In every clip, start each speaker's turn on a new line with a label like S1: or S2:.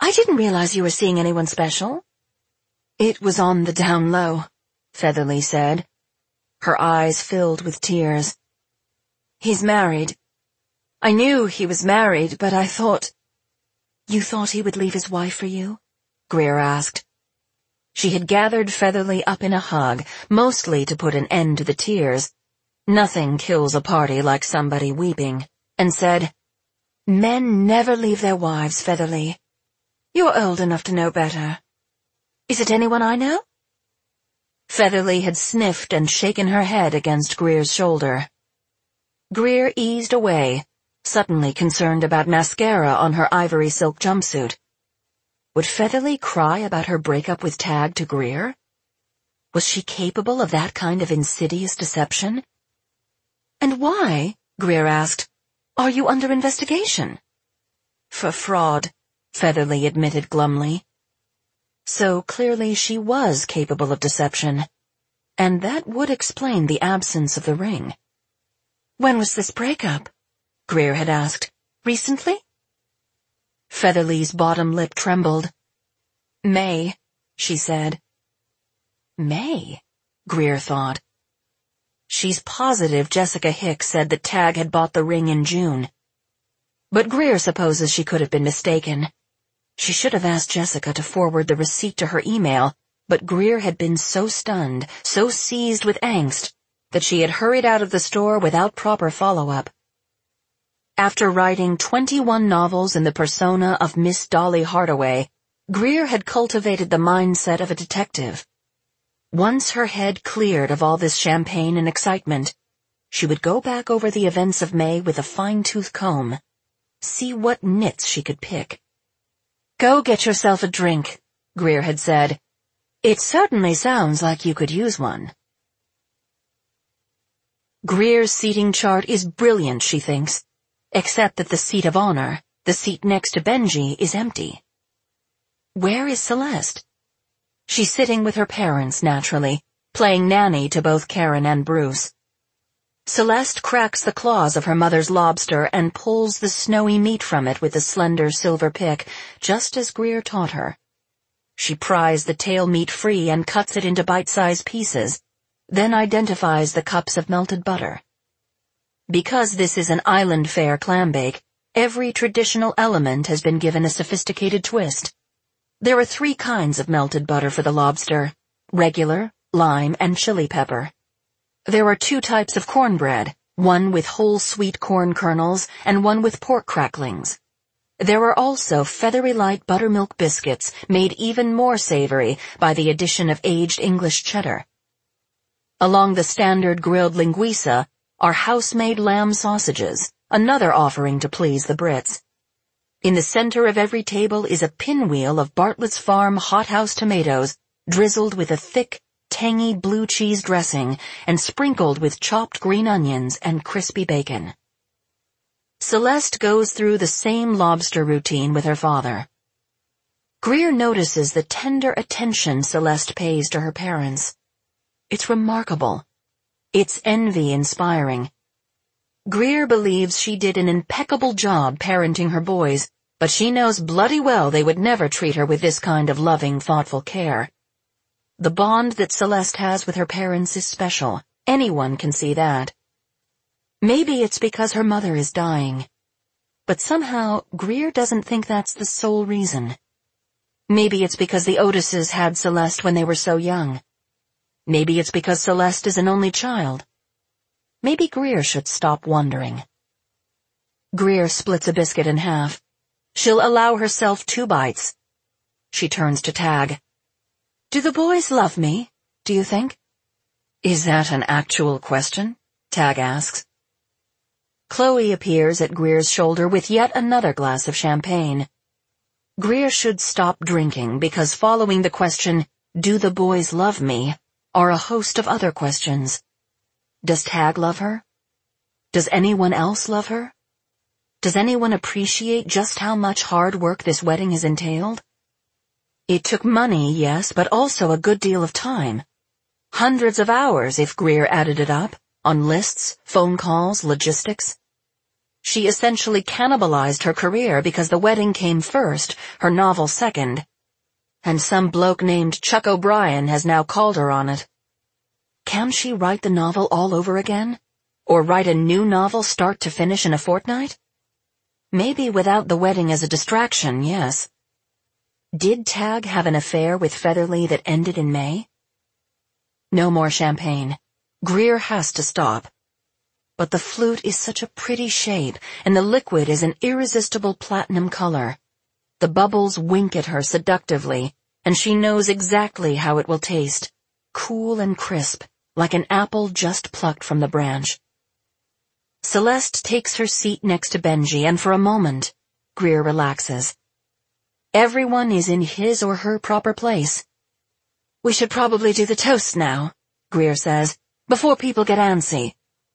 S1: I didn't realize you were seeing anyone special. It was on the down low, Featherly said. Her eyes filled with tears. He's married. I knew he was married, but I thought... You thought he would leave his wife for you? Greer asked. She had gathered Featherly up in a hug, mostly to put an end to the tears. Nothing kills a party like somebody weeping, and said, Men never leave their wives, Featherly. You're old enough to know better. Is it anyone I know? Featherly had sniffed and shaken her head against Greer's shoulder. Greer eased away, suddenly concerned about mascara on her ivory silk jumpsuit. Would Featherly cry about her breakup with Tag to Greer? Was she capable of that kind of insidious deception? And why, Greer asked, are you under investigation? For fraud, Featherly admitted glumly. So clearly she was capable of deception, and that would explain the absence of the ring. When was this breakup? Greer had asked. Recently? Featherly's bottom lip trembled. May, she said. May, Greer thought. She's positive Jessica Hicks said that Tag had bought the ring in June. But Greer supposes she could have been mistaken. She should have asked Jessica to forward the receipt to her email, but Greer had been so stunned, so seized with angst, that she had hurried out of the store without proper follow-up. After writing 21 novels in the persona of Miss Dolly Hardaway, Greer had cultivated the mindset of a detective. Once her head cleared of all this champagne and excitement, she would go back over the events of May with a fine-tooth comb, see what nits she could pick. Go get yourself a drink, Greer had said. It certainly sounds like you could use one. Greer's seating chart is brilliant, she thinks, except that the seat of honor, the seat next to Benji, is empty. Where is Celeste? She's sitting with her parents, naturally, playing nanny to both Karen and Bruce. Celeste cracks the claws of her mother's lobster and pulls the snowy meat from it with a slender silver pick, just as Greer taught her. She pries the tail meat free and cuts it into bite-sized pieces, then identifies the cups of melted butter. Because this is an island fare clam bake, every traditional element has been given a sophisticated twist. There are 3 kinds of melted butter for the lobster: regular, lime, and chili pepper. There are 2 types of cornbread, one with whole sweet corn kernels and one with pork cracklings. There are also feathery light buttermilk biscuits made even more savory by the addition of aged English cheddar. Along the standard grilled linguiça are house-made lamb sausages, another offering to please the Brits. In the center of every table is a pinwheel of Bartlett's Farm hothouse tomatoes, drizzled with a thick, tangy blue cheese dressing and sprinkled with chopped green onions and crispy bacon. Celeste goes through the same lobster routine with her father. Greer notices the tender attention Celeste pays to her parents. It's remarkable. It's envy-inspiring. Greer believes she did an impeccable job parenting her boys, but she knows bloody well they would never treat her with this kind of loving, thoughtful care. The bond that Celeste has with her parents is special. Anyone can see that. Maybe it's because her mother is dying. But somehow, Greer doesn't think that's the sole reason. Maybe it's because the Otises had Celeste when they were so young. Maybe it's because Celeste is an only child. Maybe Greer should stop wondering. Greer splits a biscuit in half. She'll allow herself 2 bites. She turns to Tag. Do the boys love me, do you think? Is that an actual question? Tag asks. Chloe appears at Greer's shoulder with yet another glass of champagne. Greer should stop drinking because following the question, do the boys love me, are a host of other questions. Does Tag love her? Does anyone else love her? Does anyone appreciate just how much hard work this wedding has entailed? It took money, yes, but also a good deal of time. Hundreds of hours if Greer added it up, on lists, phone calls, logistics. she essentially cannibalized her career because the wedding came first, her novel second. And some bloke named Chuck O'Brien has now called her on it. Can she write the novel all over again? Or write a new novel start to finish in a fortnight? Maybe without the wedding as a distraction, yes. Did Tag have an affair with Featherly that ended in May? No more champagne. Greer has to stop. But the flute is such a pretty shape, and the liquid is an irresistible platinum color. The bubbles wink at her seductively, and she knows exactly how it will taste, cool and crisp, like an apple just plucked from the branch. Celeste takes her seat next to Benji, and for a moment, Greer relaxes. Everyone is in his or her proper place. We should probably do the toast now, Greer says, before people get antsy.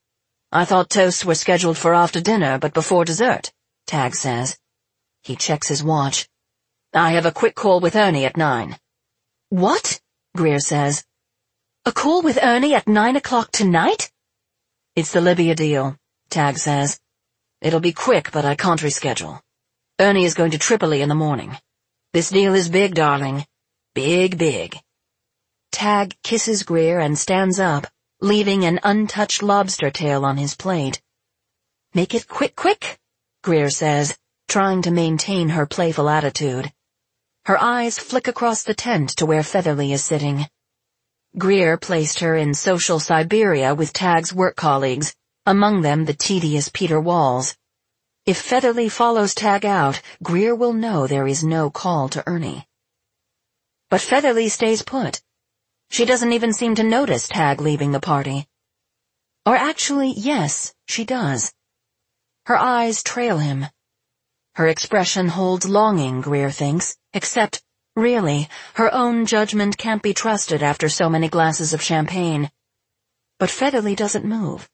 S1: I thought toasts were scheduled for after dinner, but before dessert, Tag says. He checks his watch. I have a quick call with Ernie at 9. What? Greer says. A call with Ernie at 9 o'clock tonight? It's the Libya deal, Tag says. It'll be quick, but I can't reschedule. Ernie is going to Tripoli in the morning. This deal is big, darling. Big, big. Tag kisses Greer and stands up, leaving an untouched lobster tail on his plate. Make it quick, quick, Greer says, trying to maintain her playful attitude. Her eyes flick across the tent to where Featherly is sitting. Greer placed her in social Siberia with Tag's work colleagues, among them the tedious Peter Walls. If Featherly follows Tag out, Greer will know there is no call to Ernie. But Featherly stays put. She doesn't even seem to notice Tag leaving the party. Or actually, yes, she does. Her eyes trail him. Her expression holds longing, Greer thinks, except, really, her own judgment can't be trusted after so many glasses of champagne. But Featherly doesn't move.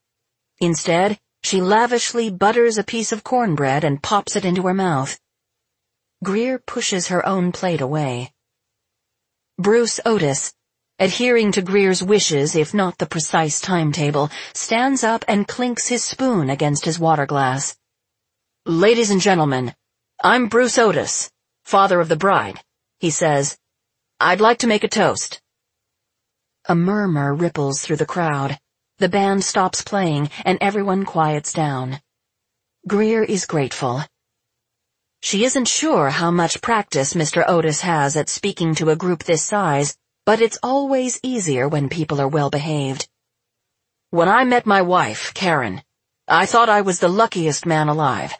S1: Instead, she lavishly butters a piece of cornbread and pops it into her mouth. Greer pushes her own plate away. Bruce Otis, adhering to Greer's wishes if not the precise timetable, stands up and clinks his spoon against his water glass. Ladies and gentlemen, I'm Bruce Otis, father of the bride, he says. I'd like to make a toast. A murmur ripples through the crowd. The band stops playing, and everyone quiets down. Greer is grateful. She isn't sure how much practice Mr. Otis has at speaking to a group this size, but it's always easier when people are well behaved. When I met my wife, Karen, I thought I was the luckiest man alive.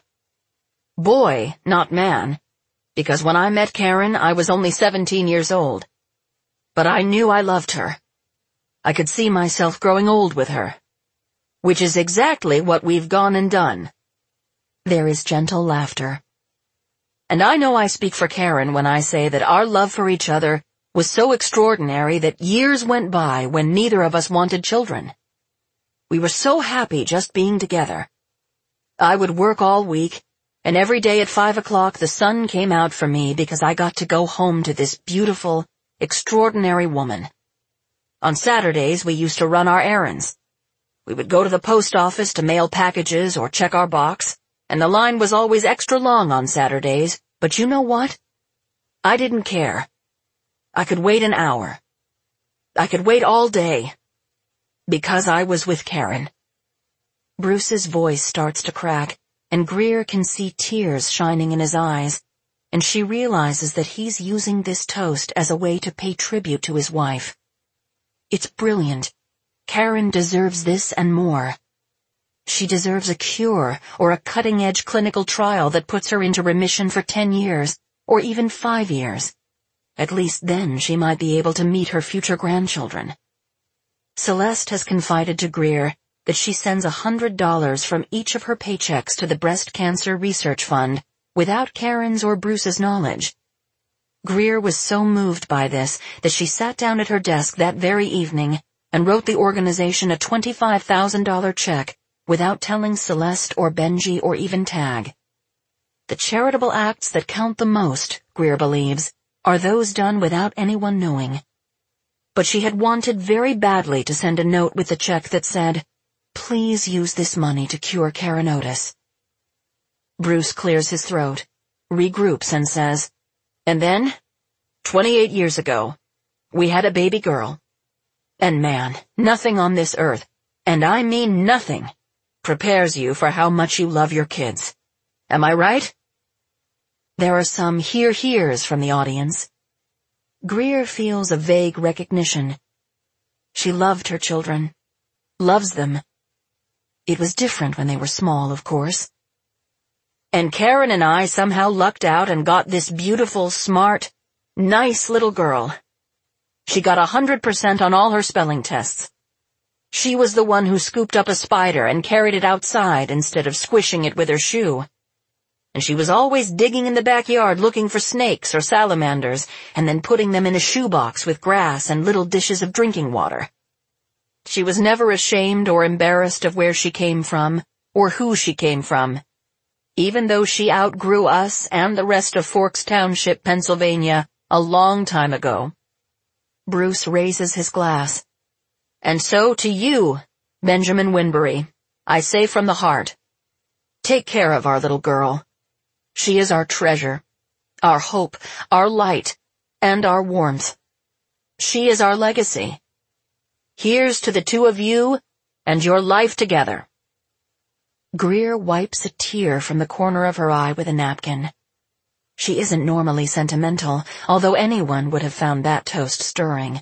S1: Boy, not man, because when I met Karen, I was only 17 years old. But I knew I loved her. I could see myself growing old with her. Which is exactly what we've gone and done. There is gentle laughter. And I know I speak for Karen when I say that our love for each other was so extraordinary that years went by when neither of us wanted children. We were so happy just being together. I would work all week, and every day at 5 o'clock the sun came out for me because I got to go home to this beautiful, extraordinary woman. On Saturdays we used to run our errands. We would go to the post office to mail packages or check our box, and the line was always extra long on Saturdays, but you know what? I didn't care. I could wait an hour. I could wait all day. Because I was with Karen. Bruce's voice starts to crack, and Greer can see tears shining in his eyes, and she realizes that he's using this toast as a way to pay tribute to his wife. It's brilliant. Karen deserves this and more. She deserves a cure or a cutting-edge clinical trial that puts her into remission for 10 years, or even 5 years. At least then she might be able to meet her future grandchildren. Celeste has confided to Greer that she sends $100 from each of her paychecks to the Breast Cancer Research Fund without Karen's or Bruce's knowledge. Greer was so moved by this that she sat down at her desk that very evening and wrote the organization a $25,000 check without telling Celeste or Benji or even Tag. The charitable acts that count the most, Greer believes, are those done without anyone knowing. But she had wanted very badly to send a note with the check that said, "Please use this money to cure Karen Otis. Bruce clears his throat, regroups and says, "And then, 28 years ago, we had a baby girl. And man, nothing on this earth, and I mean nothing, prepares you for how much you love your kids. Am I right?" There are some hears from the audience. Greer feels a vague recognition. She loved her children. Loves them. It was different when they were small, of course. "And Karen and I somehow lucked out and got this beautiful, smart, nice little girl. She got 100% on all her spelling tests. She was the one who scooped up a spider and carried it outside instead of squishing it with her shoe. And she was always digging in the backyard looking for snakes or salamanders and then putting them in a shoebox with grass and little dishes of drinking water. She was never ashamed or embarrassed of where she came from or who she came from, even though she outgrew us and the rest of Forks Township, Pennsylvania, a long time ago." Bruce raises his glass. "And so to you, Benjamin Winbury, I say from the heart, take care of our little girl. She is our treasure, our hope, our light, and our warmth. She is our legacy. Here's to the two of you and your life together." Greer wipes a tear from the corner of her eye with a napkin. She isn't normally sentimental, although anyone would have found that toast stirring.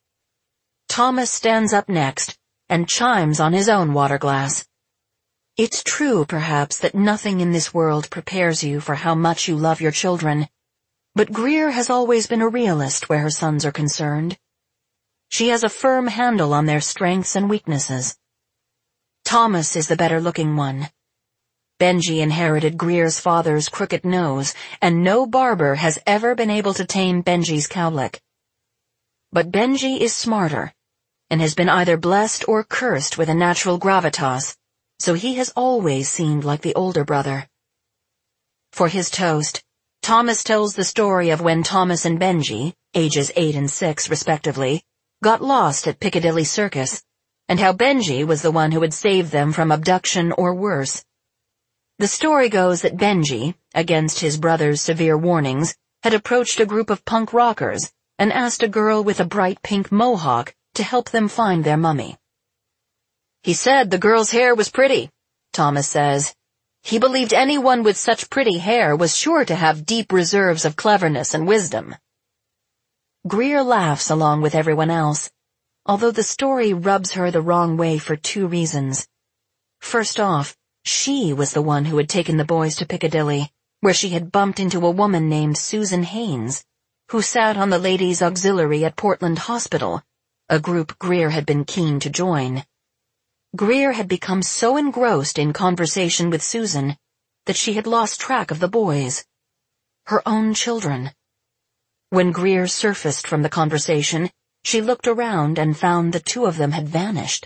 S1: Thomas stands up next and chimes on his own water glass. It's true, perhaps, that nothing in this world prepares you for how much you love your children, but Greer has always been a realist where her sons are concerned. She has a firm handle on their strengths and weaknesses. Thomas is the better-looking one. Benji inherited Greer's father's crooked nose, and no barber has ever been able to tame Benji's cowlick. But Benji is smarter, and has been either blessed or cursed with a natural gravitas, so he has always seemed like the older brother. For his toast, Thomas tells the story of when Thomas and Benji, ages 8 and 6 respectively, got lost at Piccadilly Circus, and how Benji was the one who had saved them from abduction or worse. The story goes that Benji, against his brother's severe warnings, had approached a group of punk rockers and asked a girl with a bright pink mohawk to help them find their mummy. "He said the girl's hair was pretty," Thomas says. "He believed anyone with such pretty hair was sure to have deep reserves of cleverness and wisdom." Greer laughs along with everyone else, although the story rubs her the wrong way for 2 reasons. First off, she was the one who had taken the boys to Piccadilly, where she had bumped into a woman named Susan Haynes, who sat on the ladies' auxiliary at Portland Hospital, a group Greer had been keen to join. Greer had become so engrossed in conversation with Susan that she had lost track of the boys, her own children. When Greer surfaced from the conversation, she looked around and found the 2 of them had vanished.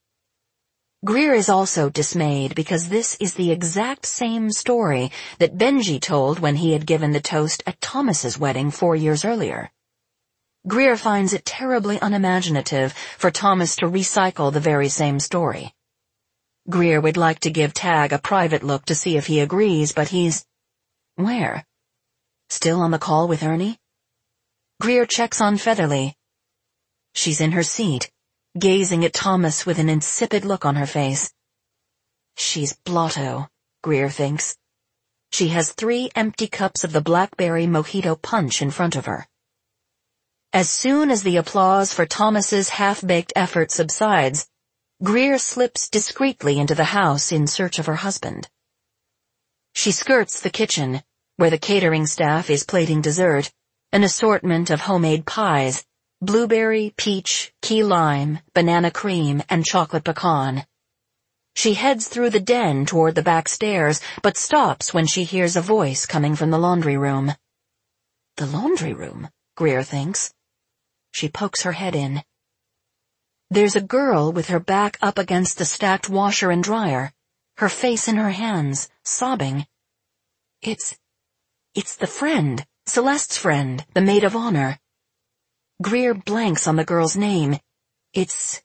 S1: Greer is also dismayed because this is the exact same story that Benji told when he had given the toast at Thomas's wedding 4 years earlier. Greer finds it terribly unimaginative for Thomas to recycle the very same story. Greer would like to give Tag a private look to see if he agrees, but he's... Where? Still on the call with Ernie? Greer checks on Featherly. She's in her seat, gazing at Thomas with an insipid look on her face. She's blotto, Greer thinks. She has 3 empty cups of the blackberry mojito punch in front of her. As soon as the applause for Thomas's half-baked effort subsides, Greer slips discreetly into the house in search of her husband. She skirts the kitchen, where the catering staff is plating dessert, an assortment of homemade pies, blueberry, peach, key lime, banana cream, and chocolate pecan. She heads through the den toward the back stairs, but stops when she hears a voice coming from the laundry room. The laundry room, Greer thinks. She pokes her head in. There's a girl with her back up against the stacked washer and dryer, her face in her hands, sobbing. It's the friend, Celeste's friend, the maid of honor. Greer blanks on the girl's name. It's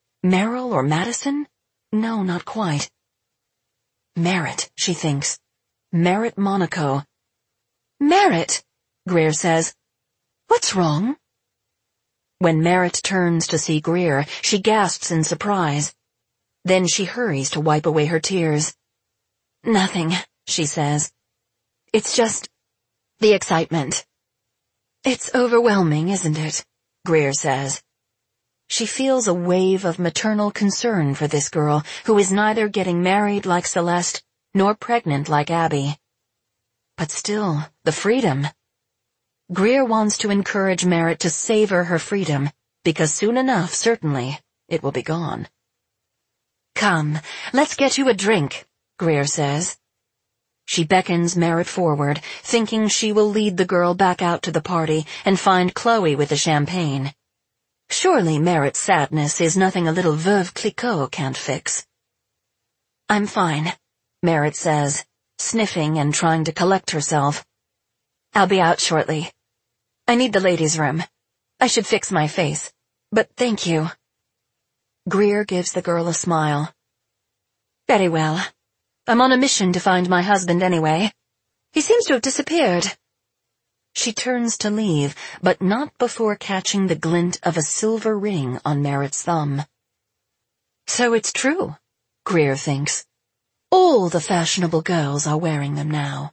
S1: Merrill or Madison? No, not quite. Merritt, she thinks. Merritt Monaco. "Merritt," Greer says. "What's wrong?" When Merritt turns to see Greer, she gasps in surprise. Then she hurries to wipe away her tears. "Nothing," she says. "It's just the excitement." "It's overwhelming, isn't it?" Greer says. She feels a wave of maternal concern for this girl who is neither getting married like Celeste nor pregnant like Abby. But still, the freedom. Greer wants to encourage Merritt to savor her freedom, because soon enough, certainly, it will be gone. "Come, let's get you a drink," Greer says. She beckons Merritt forward, thinking she will lead the girl back out to the party and find Chloe with the champagne. Surely Merritt's sadness is nothing a little Veuve Clicquot can't fix. "I'm fine," Merritt says, sniffing and trying to collect herself. "I'll be out shortly. I need the ladies' room. I should fix my face, but thank you." Greer gives the girl a smile. "Very well. I'm on a mission to find my husband anyway. He seems to have disappeared." She turns to leave, but not before catching the glint of a silver ring on Merritt's thumb. So it's true, Greer thinks. All the fashionable girls are wearing them now.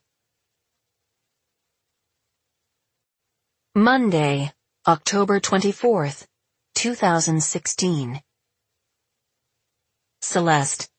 S1: Monday, October 24th, 2016. Celeste.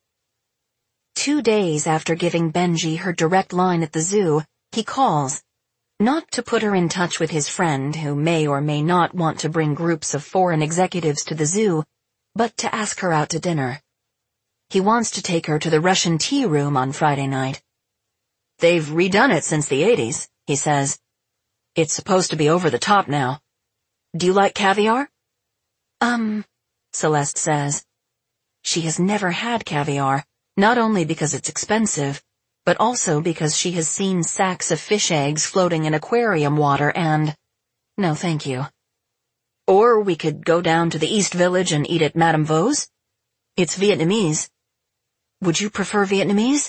S1: 2 days after giving Benji her direct line at the zoo, he calls. Not to put her in touch with his friend, who may or may not want to bring groups of foreign executives to the zoo, but to ask her out to dinner. He wants to take her to the Russian tea room on Friday night. "They've redone it since the 80s, he says. "It's supposed to be over the top now. Do you like caviar?" Celeste says. She has never had caviar, not only because it's expensive, but also because she has seen sacks of fish eggs floating in aquarium water and... No, thank you. "Or we could go down to the East Village and eat at Madame Vo's. It's Vietnamese. Would you prefer Vietnamese?"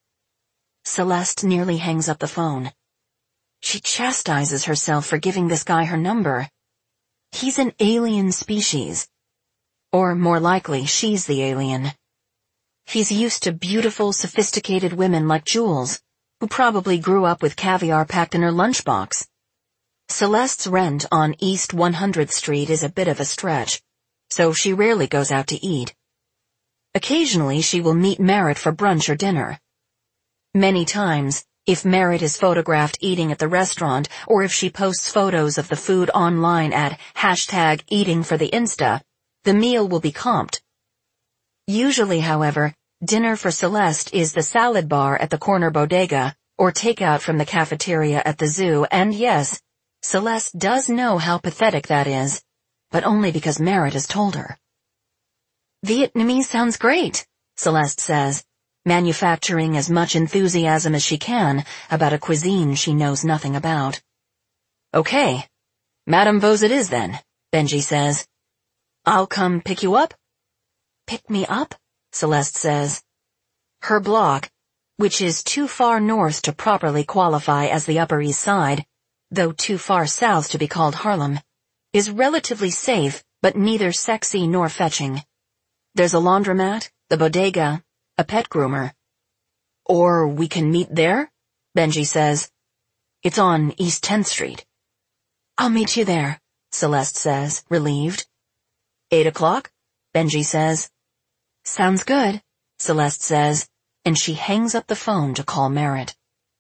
S1: Celeste nearly hangs up the phone. She chastises herself for giving this guy her number. He's an alien species. Or more likely, she's the alien. He's used to beautiful, sophisticated women like Jules, who probably grew up with caviar packed in her lunchbox. Celeste's rent on East 100th Street is a bit of a stretch, so she rarely goes out to eat. Occasionally she will meet Merritt for brunch or dinner. Many times, if Merritt is photographed eating at the restaurant or if she posts photos of the food online at #EatingForTheInsta, the meal will be comped. Usually, however, dinner for Celeste is the salad bar at the corner bodega or takeout from the cafeteria at the zoo, and yes, Celeste does know how pathetic that is, but only because Merritt has told her. "Vietnamese sounds great," Celeste says, manufacturing as much enthusiasm as she can about a cuisine she knows nothing about. "Okay, Madame Vo's it is then," Benji says. "I'll come pick you up?" "Pick me up?" Celeste says. Her block, which is too far north to properly qualify as the Upper East Side, though too far south to be called Harlem, is relatively safe but neither sexy nor fetching. There's a laundromat, the bodega, a pet groomer. "Or we can meet there?" Benji says. "It's on East 10th Street. "I'll meet you there," Celeste says, relieved. 8 o'clock? Benji says. "Sounds good," Celeste says, and she hangs up the phone to call Merritt.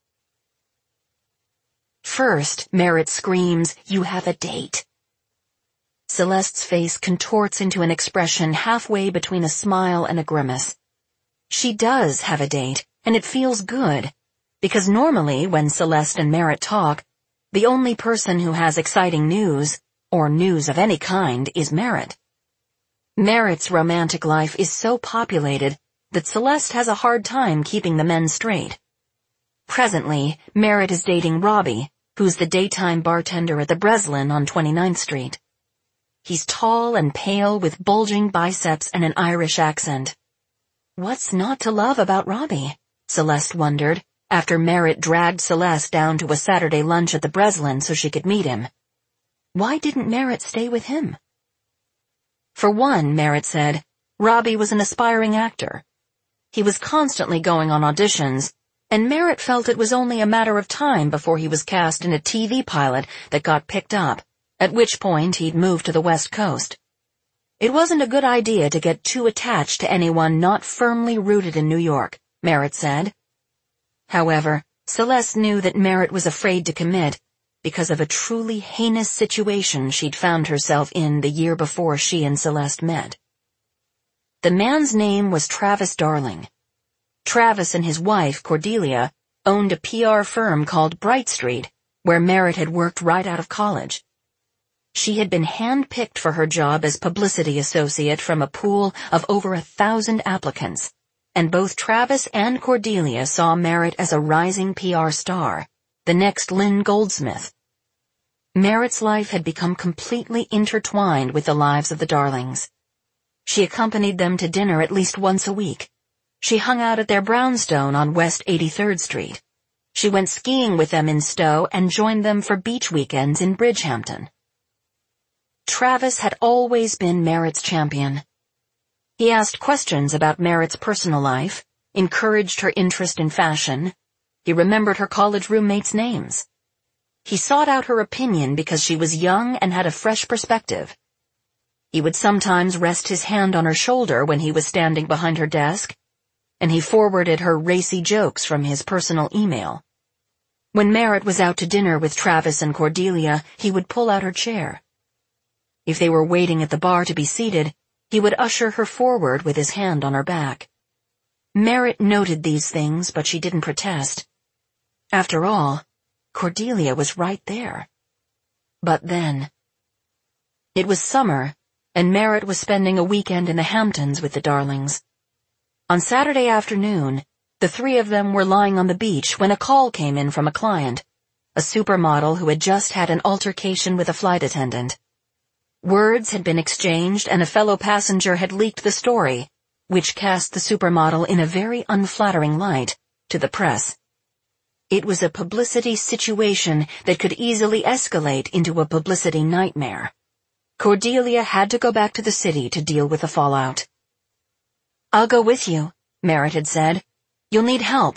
S1: First, Merritt screams, "You have a date." Celeste's face contorts into an expression halfway between a smile and a grimace. She does have a date, and it feels good, because normally when Celeste and Merritt talk, the only person who has exciting news, or news of any kind, is Merritt. Merritt's romantic life is so populated that Celeste has a hard time keeping the men straight. Presently, Merritt is dating Robbie, who's the daytime bartender at the Breslin on 29th Street. He's tall and pale with bulging biceps and an Irish accent. What's not to love about Robbie? Celeste wondered, after Merritt dragged Celeste down to a Saturday lunch at the Breslin so she could meet him. Why didn't Merritt stay with him? For one, Merritt said, Robbie was an aspiring actor. He was constantly going on auditions, and Merritt felt it was only a matter of time before he was cast in a TV pilot that got picked up, at which point he'd move to the West Coast. It wasn't a good idea to get too attached to anyone not firmly rooted in New York, Merritt said. However, Celeste knew that Merritt was afraid to commit because of a truly heinous situation she'd found herself in the year before she and Celeste met. The man's name was Travis Darling. Travis and his wife, Cordelia, owned a PR firm called Bright Street, where Merritt had worked right out of college. She had been hand-picked for her job as publicity associate from a pool of over 1,000 applicants, and both Travis and Cordelia saw Merritt as a rising PR star, the next Lynn Goldsmith. Merritt's life had become completely intertwined with the lives of the Darlings. She accompanied them to dinner at least once a week. She hung out at their brownstone on West 83rd Street. She went skiing with them in Stowe and joined them for beach weekends in Bridgehampton. Travis had always been Merritt's champion. He asked questions about Merritt's personal life, encouraged her interest in fashion. He remembered her college roommates' names. He sought out her opinion because she was young and had a fresh perspective. He would sometimes rest his hand on her shoulder when he was standing behind her desk, and he forwarded her racy jokes from his personal email. When Merritt was out to dinner with Travis and Cordelia, he would pull out her chair. If they were waiting at the bar to be seated, he would usher her forward with his hand on her back. Merritt noted these things, but she didn't protest. After all, Cordelia was right there. But then... It was summer, and Merritt was spending a weekend in the Hamptons with the Darlings. On Saturday afternoon, the three of them were lying on the beach when a call came in from a client, a supermodel who had just had an altercation with a flight attendant. Words had been exchanged and a fellow passenger had leaked the story, which cast the supermodel in a very unflattering light to the press. It was a publicity situation that could easily escalate into a publicity nightmare. Cordelia had to go back to the city to deal with the fallout. "I'll go with you," Merritt had said. "You'll need help."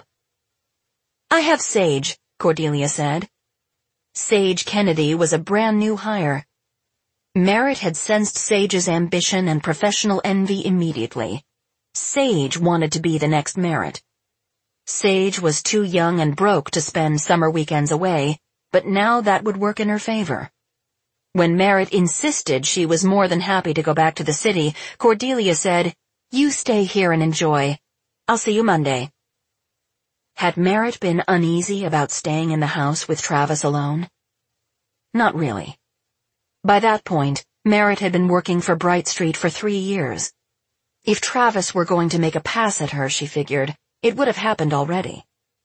S1: "I have Sage," Cordelia said. Sage Kennedy was a brand new hire. Merritt had sensed Sage's ambition and professional envy immediately. Sage wanted to be the next Merritt. Sage was too young and broke to spend summer weekends away, but now that would work in her favor. When Merritt insisted she was more than happy to go back to the city, Cordelia said, "You stay here and enjoy. I'll see you Monday." Had Merritt been uneasy about staying in the house with Travis alone? Not really. By that point, Merritt had been working for Bright Street for 3 years. If Travis were going to make a pass at her, she figured, it would have happened already.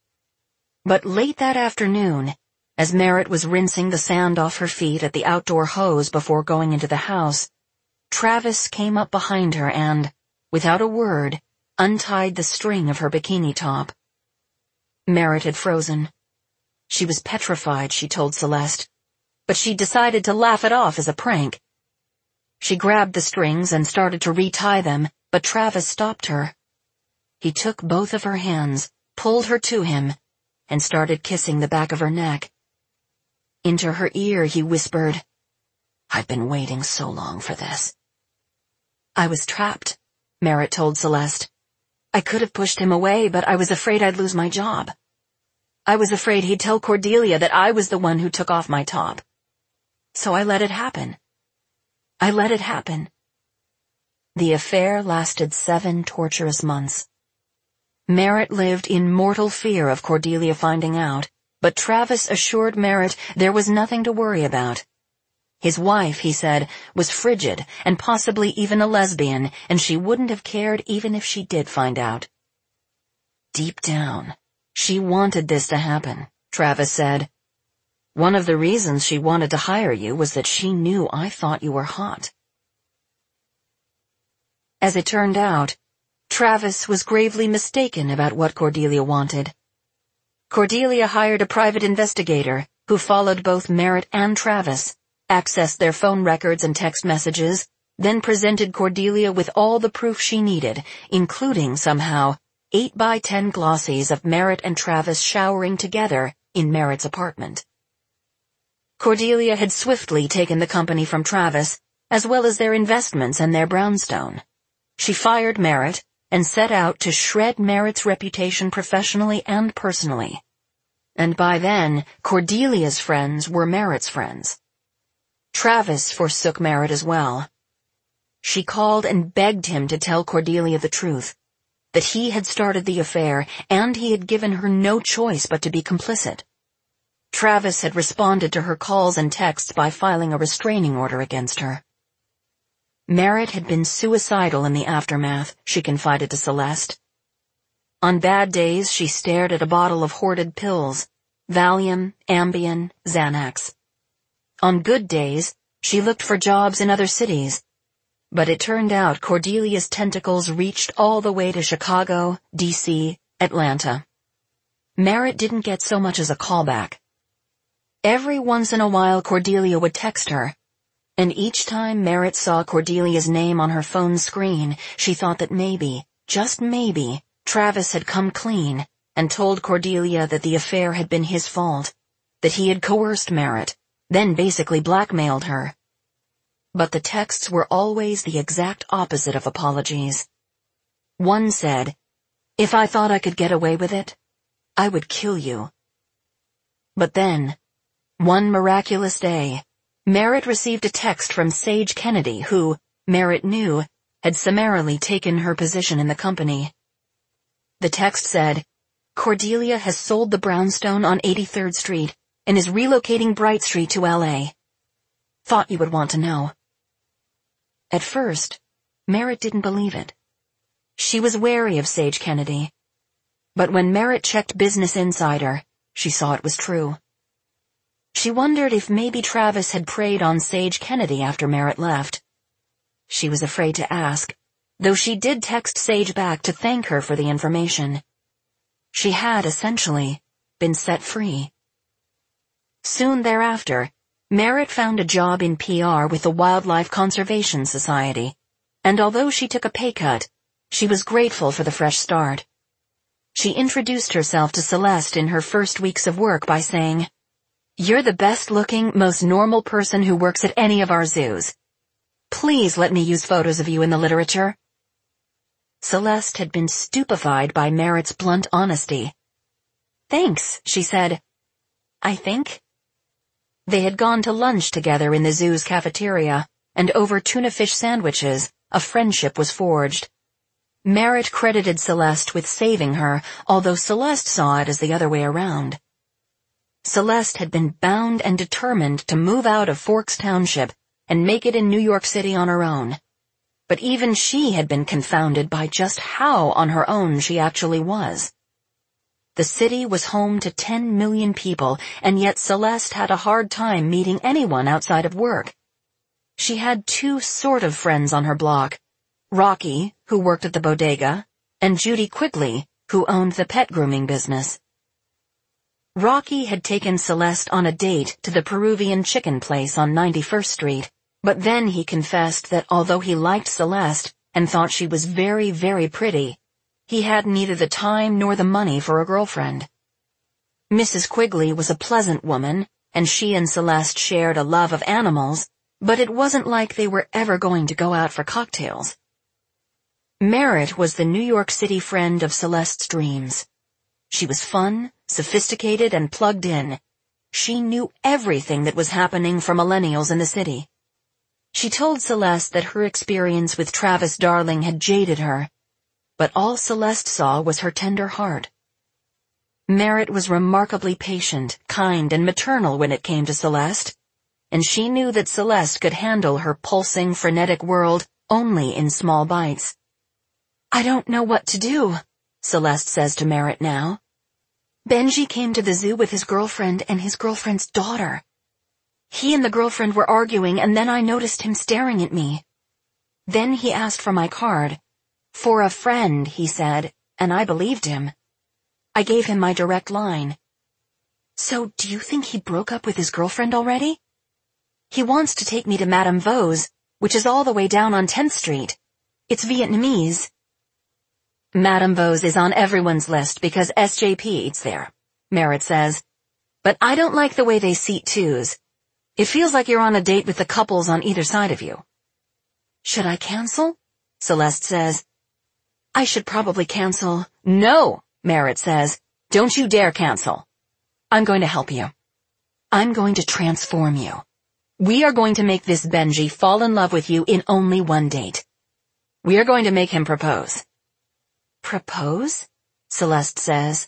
S1: But late that afternoon, as Merritt was rinsing the sand off her feet at the outdoor hose before going into the house, Travis came up behind her and, without a word, untied the string of her bikini top. Merritt had frozen. She was petrified, she told Celeste, but she decided to laugh it off as a prank. She grabbed the strings and started to retie them, but Travis stopped her. He took both of her hands, pulled her to him, and started kissing the back of her neck. Into her ear he whispered, "I've been waiting so long for this." "I was trapped," Merritt told Celeste. "I could have pushed him away, but I was afraid I'd lose my job. I was afraid he'd tell Cordelia that I was the one who took off my top. So I let it happen. I let it happen." The affair lasted 7 torturous months. Merritt lived in mortal fear of Cordelia finding out, but Travis assured Merritt there was nothing to worry about. His wife, he said, was frigid and possibly even a lesbian, and she wouldn't have cared even if she did find out. Deep down, she wanted this to happen, Travis said. "One of the reasons she wanted to hire you was that she knew I thought you were hot." As it turned out, Travis was gravely mistaken about what Cordelia wanted. Cordelia hired a private investigator who followed both Merritt and Travis, accessed their phone records and text messages, then presented Cordelia with all the proof she needed, including, somehow, 8x10 glossies of Merritt and Travis showering together in Merritt's apartment. Cordelia had swiftly taken the company from Travis, as well as their investments and their brownstone. She fired Merritt and set out to shred Merritt's reputation professionally and personally. And by then, Cordelia's friends were Merritt's friends. Travis forsook Merritt as well. She called and begged him to tell Cordelia the truth, that he had started the affair and he had given her no choice but to be complicit. Travis had responded to her calls and texts by filing a restraining order against her. Merritt had been suicidal in the aftermath, she confided to Celeste. On bad days, she stared at a bottle of hoarded pills, Valium, Ambien, Xanax. On good days, she looked for jobs in other cities. But it turned out Cordelia's tentacles reached all the way to Chicago, D.C., Atlanta. Merritt didn't get so much as a callback. Every once in a while Cordelia would text her, and each time Merritt saw Cordelia's name on her phone screen, she thought that maybe, just maybe, Travis had come clean and told Cordelia that the affair had been his fault, that he had coerced Merritt, then basically blackmailed her. But the texts were always the exact opposite of apologies. One said, "If I thought I could get away with it, I would kill you." But then, one miraculous day, Merritt received a text from Sage Kennedy who, Merritt knew, had summarily taken her position in the company. The text said, "Cordelia has sold the brownstone on 83rd Street and is relocating Bright Street to L.A. Thought you would want to know." At first, Merritt didn't believe it. She was wary of Sage Kennedy. But when Merritt checked Business Insider, she saw it was true. She wondered if maybe Travis had preyed on Sage Kennedy after Merritt left. She was afraid to ask, though she did text Sage back to thank her for the information. She had, essentially, been set free. Soon thereafter, Merritt found a job in PR with the Wildlife Conservation Society, and although she took a pay cut, she was grateful for the fresh start. She introduced herself to Celeste in her first weeks of work by saying, "You're the best-looking, most normal person who works at any of our zoos. Please let me use photos of you in the literature." Celeste had been stupefied by Merritt's blunt honesty. "Thanks," she said. "I think." They had gone to lunch together in the zoo's cafeteria, and over tuna fish sandwiches, a friendship was forged. Merritt credited Celeste with saving her, although Celeste saw it as the other way around. Celeste had been bound and determined to move out of Forks Township and make it in New York City on her own. But even she had been confounded by just how on her own she actually was. The city was home to 10 million people, and yet Celeste had a hard time meeting anyone outside of work. She had two sort of friends on her block, Rocky, who worked at the bodega, and Judy Quigley, who owned the pet grooming business. Rocky had taken Celeste on a date to the Peruvian chicken place on 91st Street, but then he confessed that although he liked Celeste and thought she was very, very pretty, he had neither the time nor the money for a girlfriend. Mrs. Quigley was a pleasant woman, and she and Celeste shared a love of animals, but it wasn't like they were ever going to go out for cocktails. Merritt was the New York City friend of Celeste's dreams. She was fun, sophisticated, and plugged in. She knew everything that was happening for millennials in the city. She told Celeste that her experience with Travis Darling had jaded her, but all Celeste saw was her tender heart. Merritt was remarkably patient, kind, and maternal when it came to Celeste, and she knew that Celeste could handle her pulsing, frenetic world only in small bites. "I don't know what to do," Celeste says to Merritt now. "Benji came to the zoo with his girlfriend and his girlfriend's daughter. He and the girlfriend were arguing, and then I noticed him staring at me. Then he asked for my card. For a friend, he said, and I believed him. I gave him my direct line, So do you think he broke up with his girlfriend already? He wants to take me to Madame Vo's, which is all the way down on 10th Street. It's Vietnamese. Madame Vo's is on everyone's list because SJP eats there, Merritt says. But I don't like the way they seat twos. It feels like you're on a date with the couples on either side of you. Should I cancel? Celeste says. I should probably cancel. No, Merritt says. Don't you dare cancel. I'm going to help you. I'm going to transform you. We are going to make this Benji fall in love with you in only one date. We are going to make him propose. Propose? Celeste says.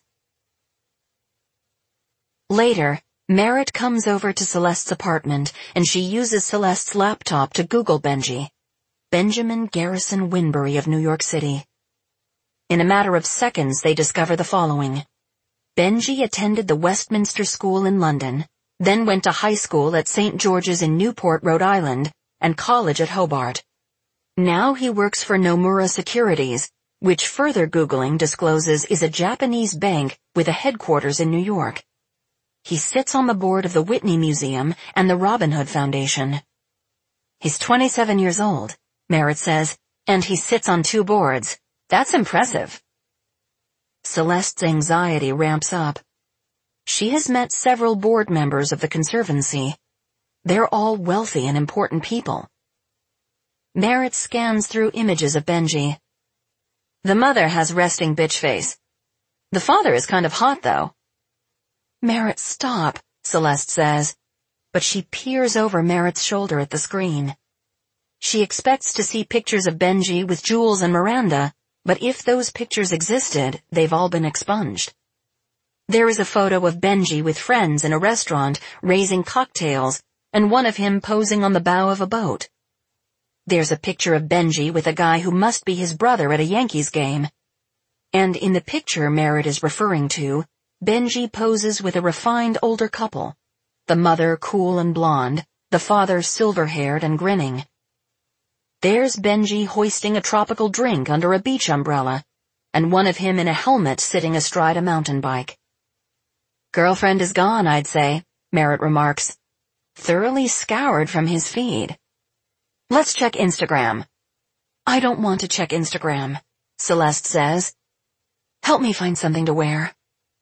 S1: Later, Merritt comes over to Celeste's apartment and she uses Celeste's laptop to Google Benji. Benjamin Garrison Winbury of New York City. In a matter of seconds, they discover the following. Benji attended the Westminster School in London, then went to high school at St. George's in Newport, Rhode Island, and college at Hobart. Now he works for Nomura Securities, which further Googling discloses is a Japanese bank with a headquarters in New York. He sits on the board of the Whitney Museum and the Robin Hood Foundation. He's 27 years old, Merritt says, and he sits on 2 boards. That's impressive. Celeste's anxiety ramps up. She has met several board members of the Conservancy. They're all wealthy and important people. Merritt scans through images of Benji. The mother has resting bitch face. The father is kind of hot, though. Merritt, stop, Celeste says, but she peers over Merritt's shoulder at the screen. She expects to see pictures of Benji with Jules and Miranda, but if those pictures existed, they've all been expunged. There is a photo of Benji with friends in a restaurant raising cocktails and one of him posing on the bow of a boat. There's a picture of Benji with a guy who must be his brother at a Yankees game. And in the picture Merritt is referring to, Benji poses with a refined older couple. The mother cool and blonde, the father silver-haired and grinning. There's Benji hoisting a tropical drink under a beach umbrella, and one of him in a helmet sitting astride a mountain bike. Girlfriend is gone, I'd say, Merritt remarks. Thoroughly scoured from his feed. Let's check Instagram. I don't want to check Instagram, Celeste says. Help me find something to wear.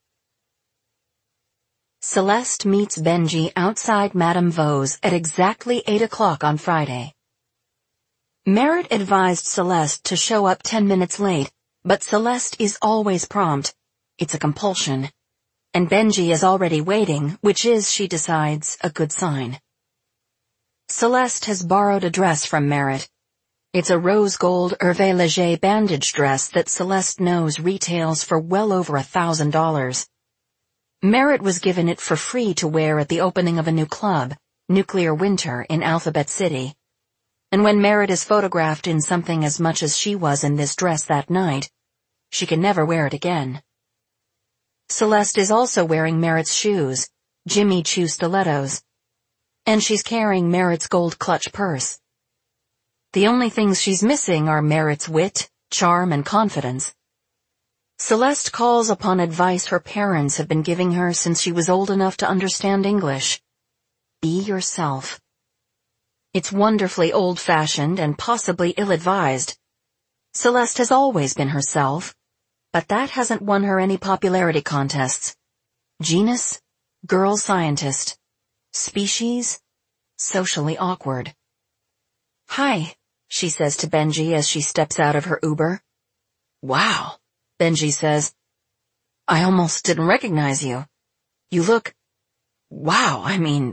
S1: Celeste meets Benji outside Madame Vo's at exactly 8 o'clock on Friday. Merritt advised Celeste to show up 10 minutes late, but Celeste is always prompt. It's a compulsion. And Benji is already waiting, which is, she decides, a good sign. Celeste has borrowed a dress from Merritt. It's a rose gold Hervé Leger bandage dress that Celeste knows retails for well over $1,000. Merritt was given it for free to wear at the opening of a new club, Nuclear Winter, in Alphabet City. And when Merritt is photographed in something as much as she was in this dress that night, she can never wear it again. Celeste is also wearing Merritt's shoes, Jimmy Choo stilettos. And she's carrying Merritt's gold clutch purse. The only things she's missing are Merritt's wit, charm, and confidence. Celeste calls upon advice her parents have been giving her since she was old enough to understand English. Be yourself. It's wonderfully old-fashioned and possibly ill-advised. Celeste has always been herself, but that hasn't won her any popularity contests. Genus, girl scientist. Species, socially awkward. Hi, she says to Benji as she steps out of her Uber. Wow, Benji says. I almost didn't recognize you. You look... wow.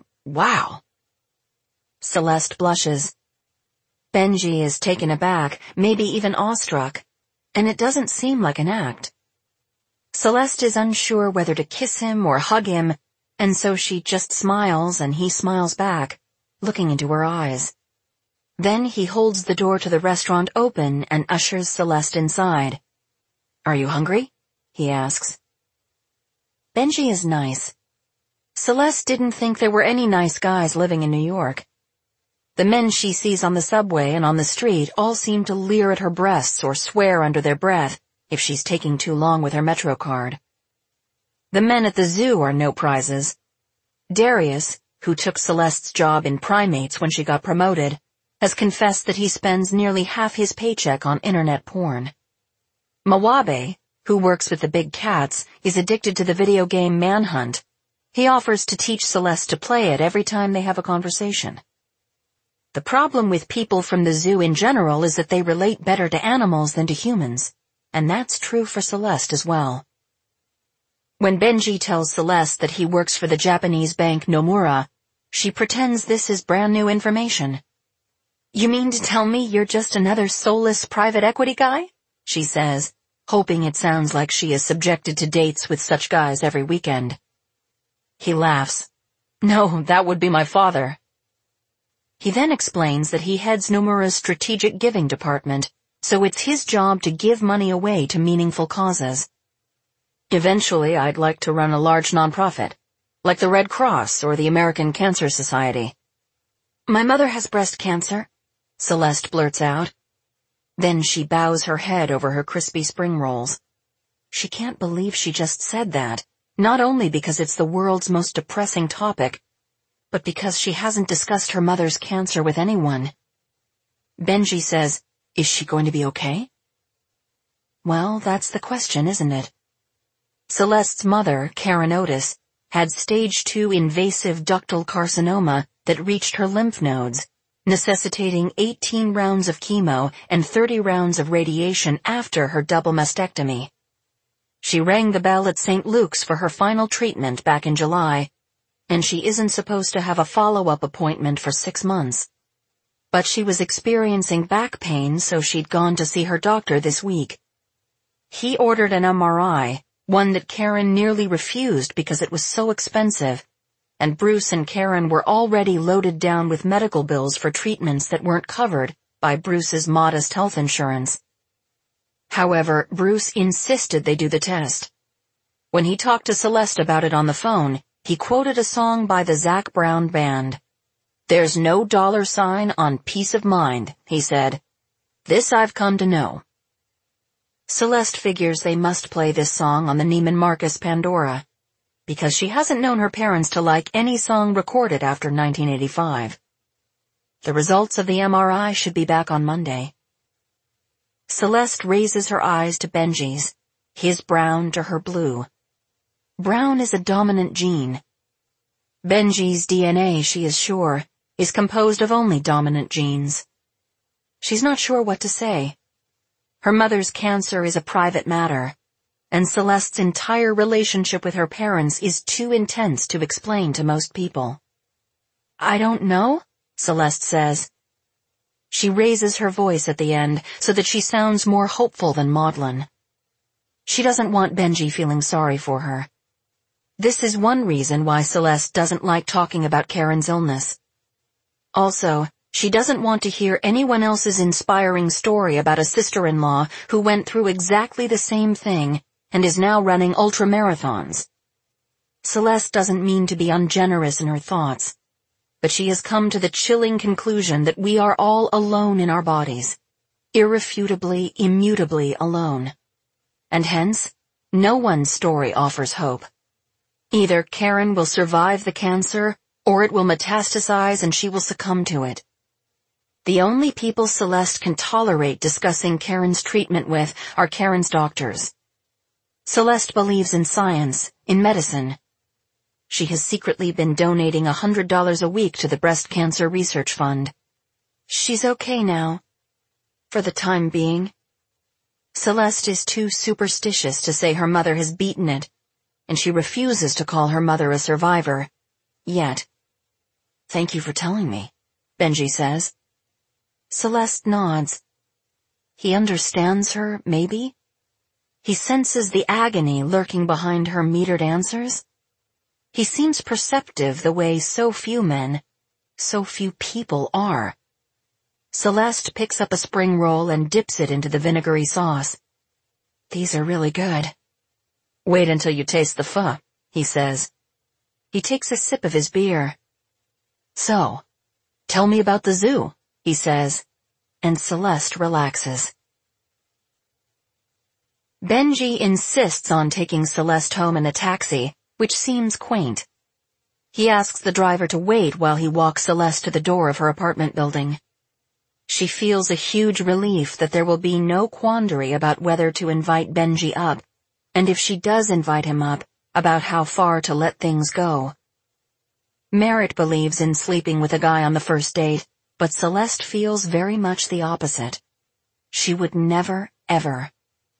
S1: Celeste blushes. Benji is taken aback, maybe even awestruck, and it doesn't seem like an act. Celeste is unsure whether to kiss him or hug him, and so she just smiles and he smiles back, looking into her eyes. Then he holds the door to the restaurant open and ushers Celeste inside. Are you hungry? He asks. Benji is nice. Celeste didn't think there were any nice guys living in New York. The men she sees on the subway and on the street all seem to leer at her breasts or swear under their breath if she's taking too long with her Metro card. The men at the zoo are no prizes. Darius, who took Celeste's job in primates when she got promoted, has confessed that he spends nearly half his paycheck on internet porn. Mawabe, who works with the big cats, is addicted to the video game Manhunt. He offers to teach Celeste to play it every time they have a conversation. The problem with people from the zoo in general is that they relate better to animals than to humans, and that's true for Celeste as well. When Benji tells Celeste that he works for the Japanese bank Nomura, she pretends this is brand new information. "You mean to tell me you're just another soulless private equity guy?" she says, hoping it sounds like she is subjected to dates with such guys every weekend. He laughs. "No, that would be my father." He then explains that he heads Nomura's strategic giving department, so it's his job to give money away to meaningful causes. "Eventually, I'd like to run a large nonprofit, like the Red Cross or the American Cancer Society." "My mother has breast cancer," Celeste blurts out. Then she bows her head over her crispy spring rolls. She can't believe she just said that, not only because it's the world's most depressing topic, but because she hasn't discussed her mother's cancer with anyone. Benji says, "Is she going to be okay?" Well, that's the question, isn't it? Celeste's mother, Karen Otis, had stage 2 invasive ductal carcinoma that reached her lymph nodes, necessitating 18 rounds of chemo and 30 rounds of radiation after her double mastectomy. She rang the bell at St. Luke's for her final treatment back in July, and she isn't supposed to have a follow-up appointment for 6 months. But she was experiencing back pain, so she'd gone to see her doctor this week. He ordered an MRI, one that Karen nearly refused because it was so expensive, and Bruce and Karen were already loaded down with medical bills for treatments that weren't covered by Bruce's modest health insurance. However, Bruce insisted they do the test. When he talked to Celeste about it on the phone, he quoted a song by the Zac Brown Band. "There's no $sign on peace of mind," he said. "This I've come to know." Celeste figures they must play this song on the Neiman Marcus Pandora, because she hasn't known her parents to like any song recorded after 1985. The results of the MRI should be back on Monday. Celeste raises her eyes to Benji's, his brown to her blue. Brown is a dominant gene. Benji's DNA, she is sure, is composed of only dominant genes. She's not sure what to say. Her mother's cancer is a private matter, and Celeste's entire relationship with her parents is too intense to explain to most people. "I don't know," Celeste says. She raises her voice at the end so that she sounds more hopeful than maudlin. She doesn't want Benji feeling sorry for her. This is one reason why Celeste doesn't like talking about Karen's illness. Also, she doesn't want to hear anyone else's inspiring story about a sister-in-law who went through exactly the same thing and is now running ultramarathons. Celeste doesn't mean to be ungenerous in her thoughts, but she has come to the chilling conclusion that we are all alone in our bodies, irrefutably, immutably alone. And hence, no one's story offers hope. Either Karen will survive the cancer, or it will metastasize and she will succumb to it. The only people Celeste can tolerate discussing Karen's treatment with are Karen's doctors. Celeste believes in science, in medicine. She has secretly been donating $100 a week to the Breast Cancer Research Fund. She's okay now. For the time being. Celeste is too superstitious to say her mother has beaten it, and she refuses to call her mother a survivor. Yet. "Thank you for telling me," Benji says. Celeste nods. He understands her, maybe? He senses the agony lurking behind her metered answers. He seems perceptive the way so few men, so few people are. Celeste picks up a spring roll and dips it into the vinegary sauce. "These are really good." "Wait until you taste the pho," he says. He takes a sip of his beer. "So, tell me about the zoo," he says, and Celeste relaxes. Benji insists on taking Celeste home in a taxi, which seems quaint. He asks the driver to wait while he walks Celeste to the door of her apartment building. She feels a huge relief that there will be no quandary about whether to invite Benji up, and if she does invite him up, about how far to let things go. Merritt believes in sleeping with a guy on the first date, but Celeste feels very much the opposite. She would never, ever.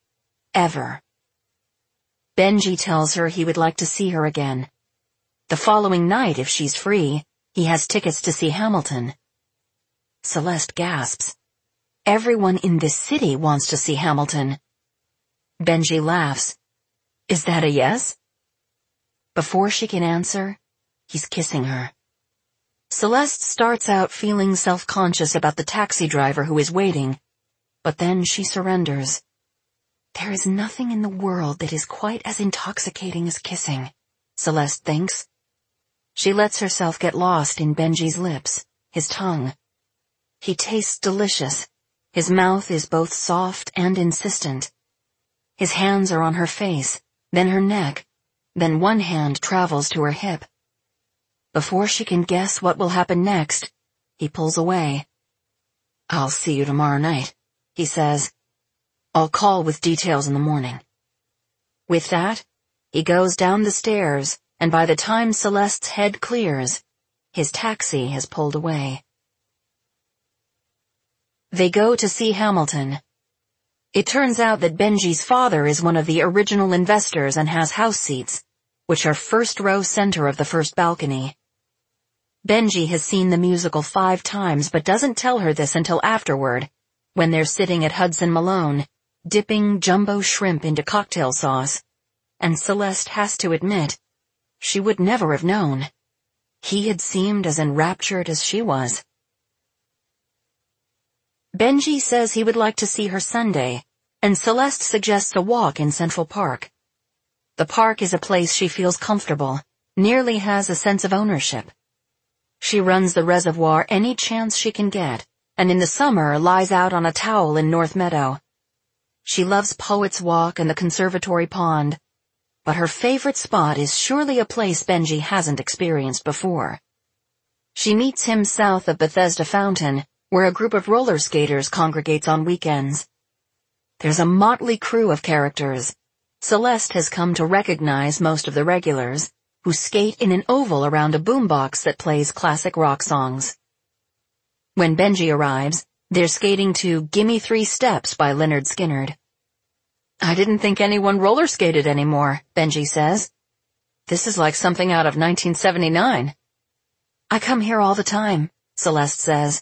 S1: Benji tells her he would like to see her again. The following night, if she's free, he has tickets to see Hamilton. Celeste gasps. Everyone in this city wants to see Hamilton. Benji laughs. Is that a yes? Before she can answer, he's kissing her. Celeste starts out feeling self-conscious about the taxi driver who is waiting, but then she surrenders. There is nothing in the world that is quite as intoxicating as kissing, Celeste thinks. She lets herself get lost in Benji's lips, his tongue. He tastes delicious. His mouth is both soft and insistent. His hands are on her face, then her neck, then one hand travels to her hip. Before she can guess what will happen next, he pulls away. I'll see you tomorrow night, he says. I'll call with details in the morning. With that, he goes down the stairs, and by the time Celeste's head clears, his taxi has pulled away. They go to see Hamilton. It turns out that Benji's father is one of the original investors and has house seats, which are first row center of the first balcony. Benji has seen the musical 5 times but doesn't tell her this until afterward, when they're sitting at Hudson Malone, dipping jumbo shrimp into cocktail sauce, and Celeste has to admit, she would never have known. He had seemed as enraptured as she was. Benji says he would like to see her Sunday, and Celeste suggests a walk in Central Park. The park is a place she feels comfortable, nearly has a sense of ownership. She runs the reservoir any chance she can get, and in the summer lies out on a towel in North Meadow. She loves Poet's Walk and the Conservatory Pond, but her favorite spot is surely a place Benji hasn't experienced before. She meets him south of Bethesda Fountain, where a group of roller skaters congregates on weekends. There's a motley crew of characters. Celeste has come to recognize most of the regulars, who skate in an oval around a boombox that plays classic rock songs. When Benji arrives, they're skating to Gimme 3 Steps by Lynyrd Skynyrd. I didn't think anyone roller skated anymore, Benji says. This is like something out of 1979. I come here all the time, Celeste says.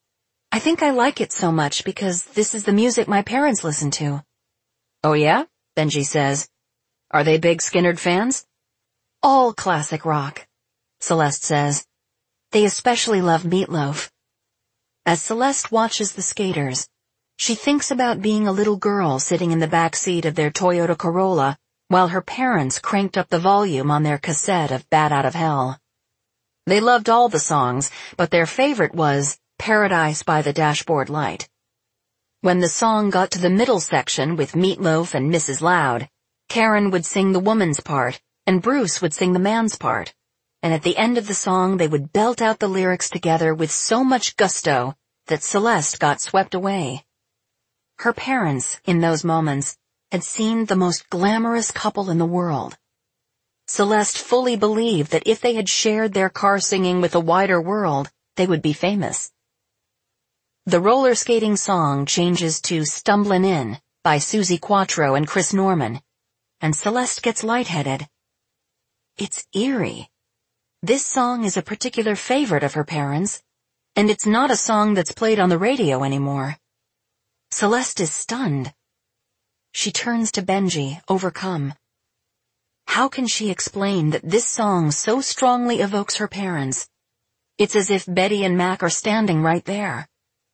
S1: I think I like it so much because this is the music my parents listen to. Oh yeah? Benji says. Are they big Skynyrd fans? All classic rock, Celeste says. They especially love Meat Loaf. As Celeste watches the skaters, she thinks about being a little girl sitting in the back seat of their Toyota Corolla while her parents cranked up the volume on their cassette of Bat Out of Hell. They loved all the songs, but their favorite was Paradise by the Dashboard Light. When the song got to the middle section with Meat Loaf and Mrs. Loud, Karen would sing the woman's part and Bruce would sing the man's part, and at the end of the song they would belt out the lyrics together with so much gusto that Celeste got swept away. Her parents, in those moments, had seemed the most glamorous couple in the world. Celeste fully believed that if they had shared their car singing with a wider world, they would be famous. The roller skating song changes to Stumblin' In by Suzi Quatro and Chris Norman, and Celeste gets lightheaded. It's eerie. This song is a particular favorite of her parents, and it's not a song that's played on the radio anymore. Celeste is stunned. She turns to Benji, overcome. How can she explain that this song so strongly evokes her parents? It's as if Betty and Mac are standing right there.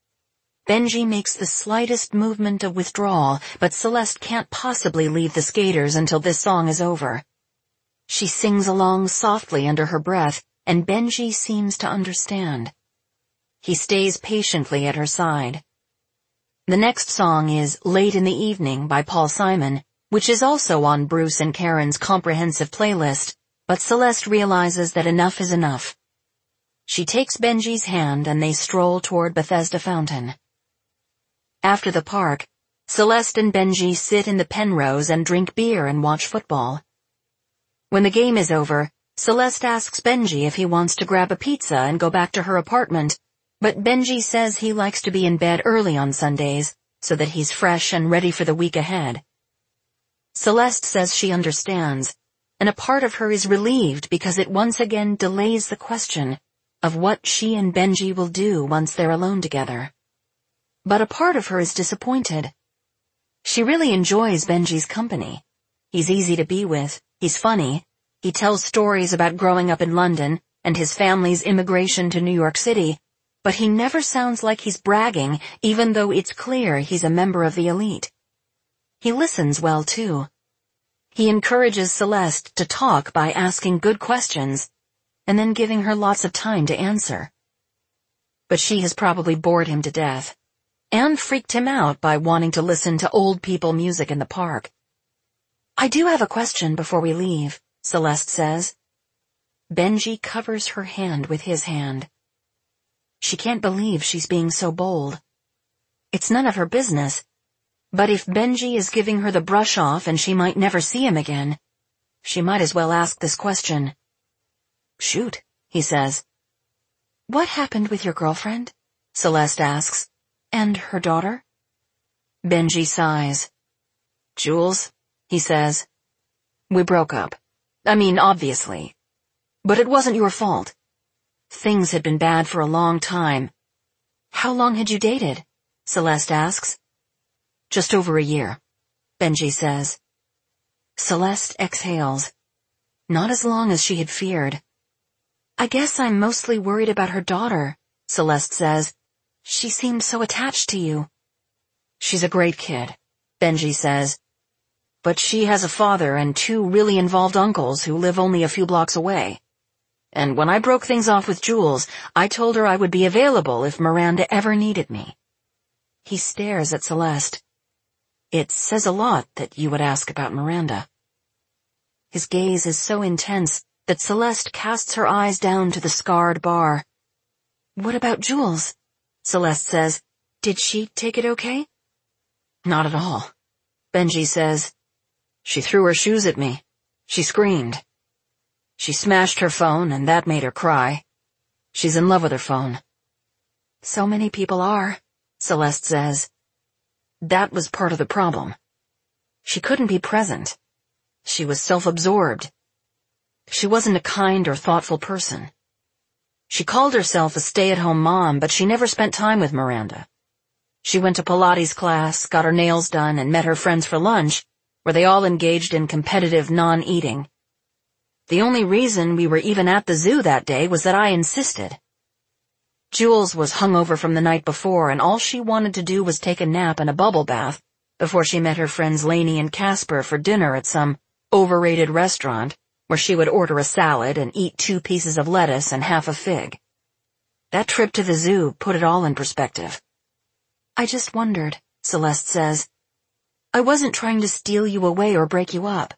S1: Benji makes the slightest movement of withdrawal, but Celeste can't possibly leave the skaters until this song is over. She sings along softly under her breath, and Benji seems to understand. He stays patiently at her side. The next song is Late in the Evening by Paul Simon, which is also on Bruce and Karen's comprehensive playlist, but Celeste realizes that enough is enough. She takes Benji's hand and they stroll toward Bethesda Fountain. After the park, Celeste and Benji sit in the Penrose and drink beer and watch football. When the game is over, Celeste asks Benji if he wants to grab a pizza and go back to her apartment, but Benji says he likes to be in bed early on Sundays so that he's fresh and ready for the week ahead. Celeste says she understands, and a part of her is relieved because it once again delays the question of what she and Benji will do once they're alone together. But a part of her is disappointed. She really enjoys Benji's company. He's easy to be with, he's funny, he tells stories about growing up in London and his family's immigration to New York City, but he never sounds like he's bragging, even though it's clear he's a member of the elite. He listens well, too. He encourages Celeste to talk by asking good questions, and then giving her lots of time to answer. But she has probably bored him to death, and freaked him out by wanting to listen to old people music in the park. "I do have a question before we leave," Celeste says. Benji covers her hand with his hand. She can't believe she's being so bold. It's none of her business, but if Benji is giving her the brush off and she might never see him again, she might as well ask this question. "Shoot," he says. "What happened with your girlfriend?" Celeste asks. "And her daughter?" Benji sighs. "Jules," he says. "We broke up. I mean, obviously. But it wasn't your fault. Things had been bad for a long time." "How long had you dated?" Celeste asks. "Just over a year," Benji says. Celeste exhales. Not as long as she had feared. "I guess I'm mostly worried about her daughter," Celeste says. "She seems so attached to you." "She's a great kid," Benji says. "But she has a father and two really involved uncles who live only a few blocks away. And when I broke things off with Jules, I told her I would be available if Miranda ever needed me." He stares at Celeste. "It says a lot that you would ask about Miranda." His gaze is so intense that Celeste casts her eyes down to the scarred bar. "What about Jules?" Celeste says. "Did she take it okay?" "Not at all," Benji says. "She threw her shoes at me. She screamed. She smashed her phone, and that made her cry. She's in love with her phone." "So many people are," Celeste says. "That was part of the problem. She couldn't be present. She was self-absorbed. She wasn't a kind or thoughtful person. She called herself a stay-at-home mom, but she never spent time with Miranda. She went to Pilates class, got her nails done, and met her friends for lunch, where they all engaged in competitive non-eating. The only reason we were even at the zoo that day was that I insisted. Jules was hungover from the night before, and all she wanted to do was take a nap and a bubble bath before she met her friends Lainey and Casper for dinner at some overrated restaurant where she would order a salad and eat 2 pieces of lettuce and half a fig. That trip to the zoo put it all in perspective." "I just wondered," Celeste says. "I wasn't trying to steal you away or break you up."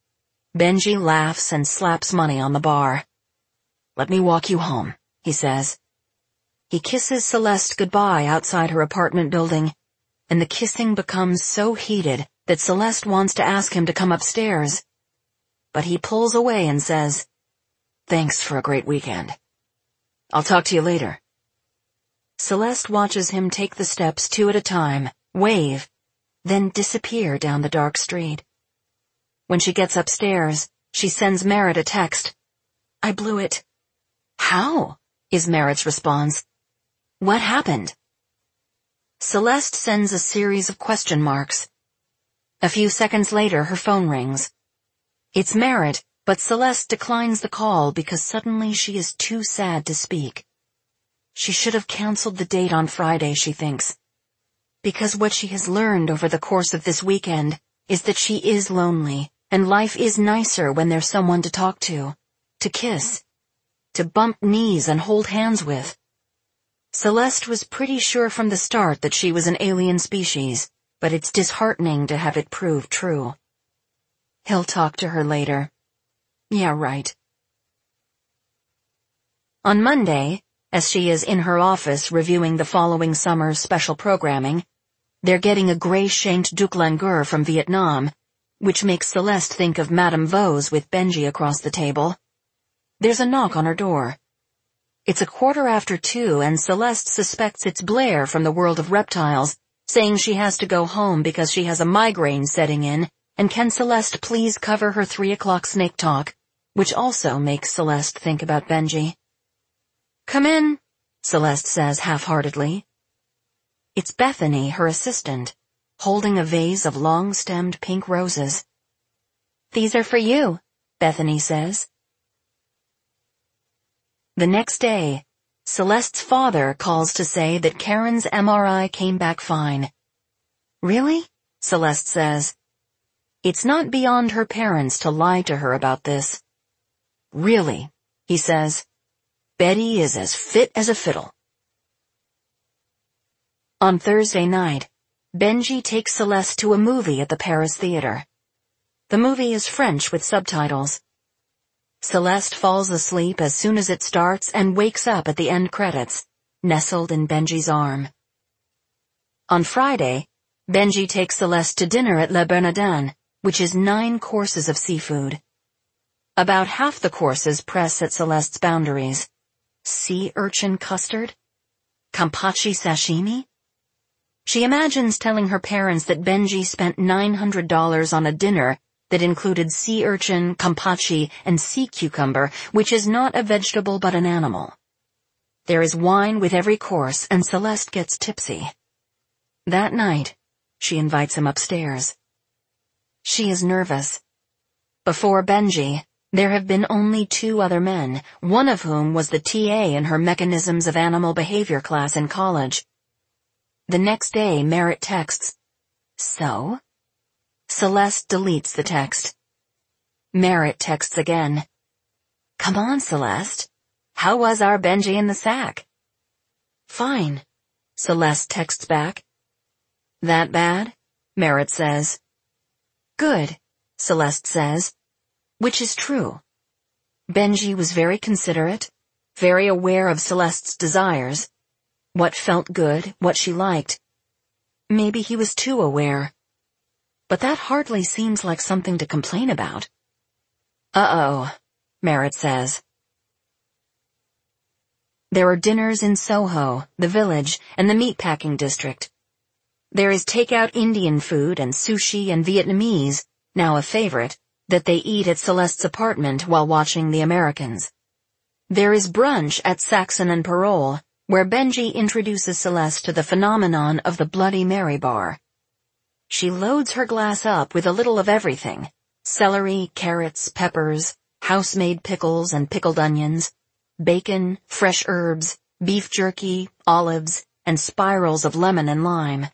S1: Benji laughs and slaps money on the bar. "Let me walk you home," he says. He kisses Celeste goodbye outside her apartment building, and the kissing becomes so heated that Celeste wants to ask him to come upstairs. But he pulls away and says, "Thanks for a great weekend. I'll talk to you later." Celeste watches him take the steps 2 at a time, wave, then disappear down the dark street. When she gets upstairs, she sends Merritt a text. "I blew it." "How?" is Merritt's response. "What happened?" Celeste sends a series of question marks. A few seconds later, her phone rings. It's Merritt, but Celeste declines the call because suddenly she is too sad to speak. She should have canceled the date on Friday, she thinks. Because what she has learned over the course of this weekend is that she is lonely, and life is nicer when there's someone to talk to kiss, to bump knees and hold hands with. Celeste was pretty sure from the start that she was an alien species, but it's disheartening to have it proved true. He'll talk to her later. Yeah, right. On Monday, as she is in her office reviewing the following summer's special programming, they're getting a gray-shanked Duc Langur from Vietnam, which makes Celeste think of Madame Vos with Benji across the table. There's a knock on her door. It's 2:15 and Celeste suspects it's Blair from the world of reptiles, saying she has to go home because she has a migraine setting in, and can Celeste please cover her 3 o'clock snake talk, which also makes Celeste think about Benji. Come in, Celeste says half-heartedly. It's Bethany, her assistant, holding a vase of long-stemmed pink roses. These are for you, Bethany says. The next day, Celeste's father calls to say that Karen's MRI came back fine. Really? Celeste says. It's not beyond her parents to lie to her about this. Really, he says. Betty is as fit as a fiddle. On Thursday night, Benji takes Celeste to a movie at the Paris Theater. The movie is French with subtitles. Celeste falls asleep as soon as it starts and wakes up at the end credits, nestled in Benji's arm. On Friday, Benji takes Celeste to dinner at Le Bernardin, which is 9 courses of seafood. About half the courses press at Celeste's boundaries. Sea urchin custard? Kampachi sashimi? She imagines telling her parents that Benji spent $900 on a dinner that included sea urchin, kampachi, and sea cucumber, which is not a vegetable but an animal. There is wine with every course, and Celeste gets tipsy. That night, she invites him upstairs. She is nervous. Before Benji, there have been only 2 other men, one of whom was the TA in her Mechanisms of Animal Behavior class in college. The next day, Merritt texts, "So?" Celeste deletes the text. Merritt texts again. "Come on, Celeste. How was our Benji in the sack?" "Fine," Celeste texts back. "That bad?" Merritt says. "Good," Celeste says, which is true. Benji was very considerate, very aware of Celeste's desires, what felt good, what she liked. Maybe he was too aware. But that hardly seems like something to complain about. Uh-oh, Merritt says. There are dinners in Soho, the Village, and the meatpacking district. There is takeout Indian food and sushi and Vietnamese, now a favorite, that they eat at Celeste's apartment while watching The Americans. There is brunch at Saxon and Parole, where Benji introduces Celeste to the phenomenon of the Bloody Mary bar. She loads her glass up with a little of everything: celery, carrots, peppers, house-made pickles and pickled onions, bacon, fresh herbs, beef jerky, olives, and spirals of lemon and lime.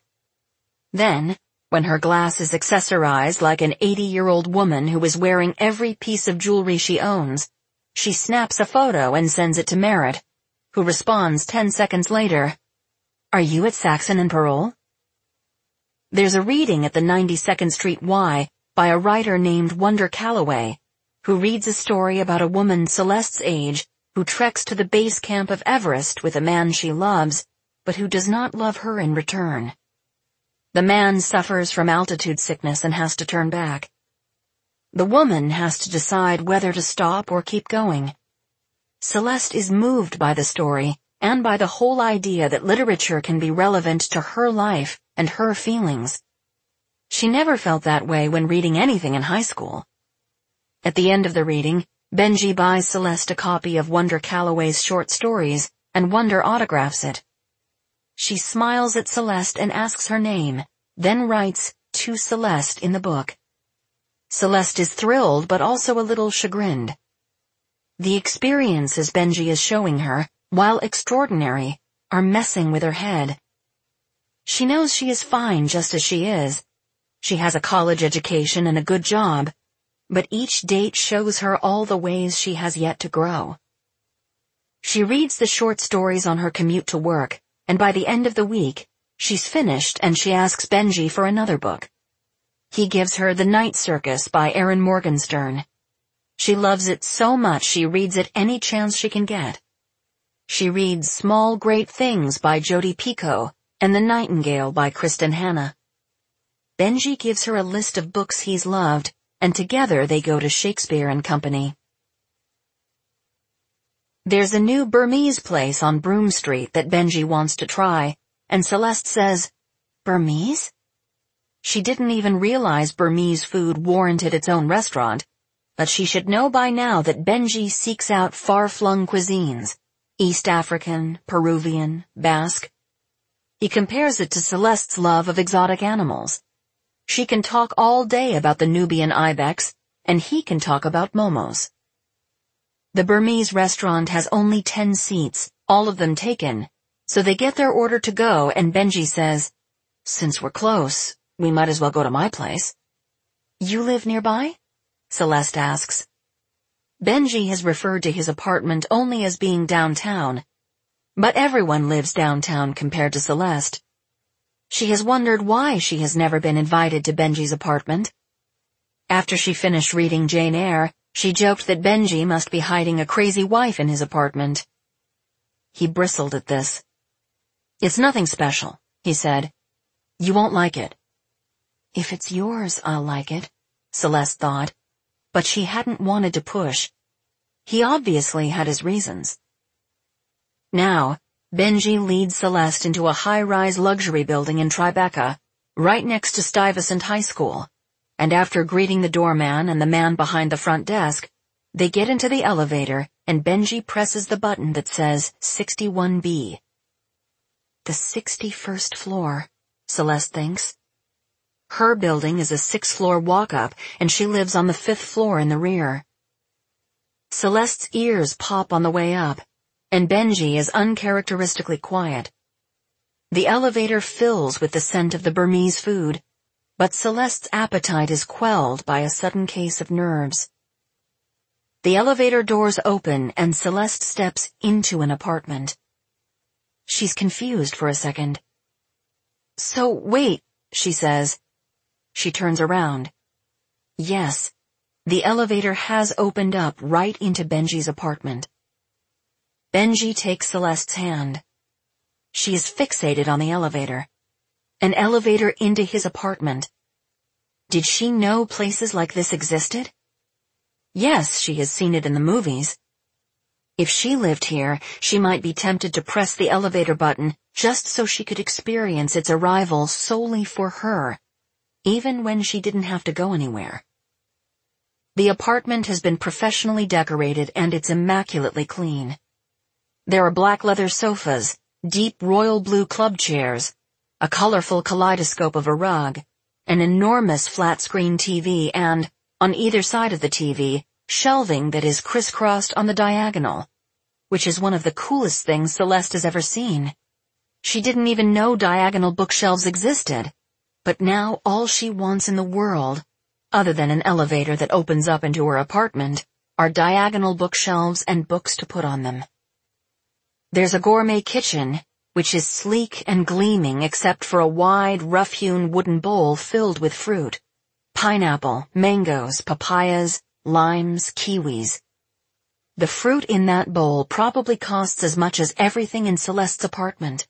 S1: Then, when her glass is accessorized like an 80-year-old woman who is wearing every piece of jewelry she owns, she snaps a photo and sends it to Merritt, who responds 10 seconds later, "Are you at Saxon and Parole?" There's a reading at the 92nd Street Y by a writer named Wonder Calloway, who reads a story about a woman Celeste's age who treks to the base camp of Everest with a man she loves, but who does not love her in return. The man suffers from altitude sickness and has to turn back. The woman has to decide whether to stop or keep going. Celeste is moved by the story and by the whole idea that literature can be relevant to her life and her feelings. She never felt that way when reading anything in high school. At the end of the reading, Benji buys Celeste a copy of Wonder Calloway's short stories, and Wonder autographs it. She smiles at Celeste and asks her name, then writes, "To Celeste" in the book. Celeste is thrilled but also a little chagrined. The experiences Benji is showing her, while extraordinary, are messing with her head. She knows she is fine just as she is. She has a college education and a good job, but each date shows her all the ways she has yet to grow. She reads the short stories on her commute to work, and by the end of the week, she's finished and she asks Benji for another book. He gives her The Night Circus by Erin Morgenstern. She loves it so much she reads it any chance she can get. She reads Small Great Things by Jodi Picoult and The Nightingale by Kristen Hanna. Benji gives her a list of books he's loved, and together they go to Shakespeare and Company. There's a new Burmese place on Broome Street that Benji wants to try, and Celeste says, "Burmese?" She didn't even realize Burmese food warranted its own restaurant, but she should know by now that Benji seeks out far-flung cuisines, East African, Peruvian, Basque. He compares it to Celeste's love of exotic animals. She can talk all day about the Nubian ibex, and he can talk about momos. The Burmese restaurant has only 10 seats, all of them taken, so they get their order to go and Benji says, "Since we're close, we might as well go to my place." "You live nearby?" Celeste asks. Benji has referred to his apartment only as being downtown, but everyone lives downtown compared to Celeste. She has wondered why she has never been invited to Benji's apartment. After she finished reading Jane Eyre, she joked that Benji must be hiding a crazy wife in his apartment. He bristled at this. "It's nothing special," he said. "You won't like it." If it's yours, I'll like it, Celeste thought, but she hadn't wanted to push. He obviously had his reasons. Now, Benji leads Celeste into a high-rise luxury building in Tribeca, right next to Stuyvesant High School, and after greeting the doorman and the man behind the front desk, they get into the elevator and Benji presses the button that says 61B. The 61st floor, Celeste thinks. Her building is a 6-floor walk-up and she lives on the 5th floor in the rear. Celeste's ears pop on the way up, and Benji is uncharacteristically quiet. The elevator fills with the scent of the Burmese food, but Celeste's appetite is quelled by a sudden case of nerves. The elevator doors open and Celeste steps into an apartment. She's confused for a second. "So, wait," she says. She turns around. Yes, the elevator has opened up right into Benji's apartment. Benji takes Celeste's hand. She is fixated on the elevator. An elevator into his apartment. Did she know places like this existed? Yes, she has seen it in the movies. If she lived here, she might be tempted to press the elevator button just so she could experience its arrival solely for her, even when she didn't have to go anywhere. The apartment has been professionally decorated and it's immaculately clean. There are black leather sofas, deep royal blue club chairs, a colorful kaleidoscope of a rug, an enormous flat-screen TV and, on either side of the TV, shelving that is crisscrossed on the diagonal, which is one of the coolest things Celeste has ever seen. She didn't even know diagonal bookshelves existed, but now all she wants in the world, other than an elevator that opens up into her apartment, are diagonal bookshelves and books to put on them. There's a gourmet kitchen, which is sleek and gleaming except for a wide, rough-hewn wooden bowl filled with fruit. Pineapple, mangoes, papayas, limes, kiwis. The fruit in that bowl probably costs as much as everything in Celeste's apartment.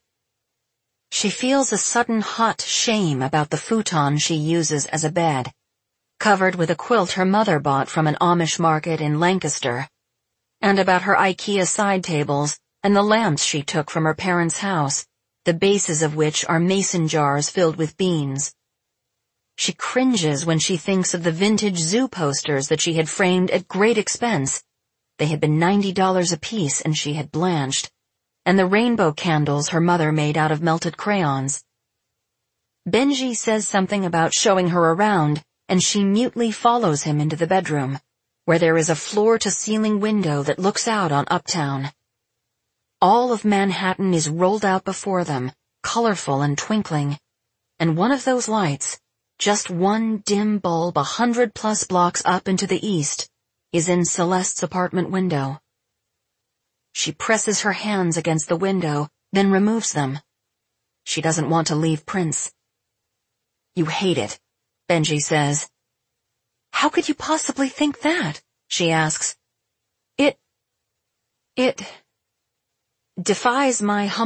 S1: She feels a sudden hot shame about the futon she uses as a bed, covered with a quilt her mother bought from an Amish market in Lancaster, and about her IKEA side tables and the lamps she took from her parents' house, the bases of which are mason jars filled with beans. She cringes when she thinks of the vintage zoo posters that she had framed at great expense. They had been $90 apiece and she had blanched, and the rainbow candles her mother made out of melted crayons. Benji says something about showing her around, and she mutely follows him into the bedroom, where there is a floor-to-ceiling window that looks out on Uptown. All of Manhattan is rolled out before them, colorful and twinkling, and one of those lights, just one dim bulb 100+ blocks up into the east, is in Celeste's apartment window. She presses her hands against the window, then removes them. She doesn't want to leave Prince. "You hate it," Benji says. "How could you possibly think that?" she asks. It defies my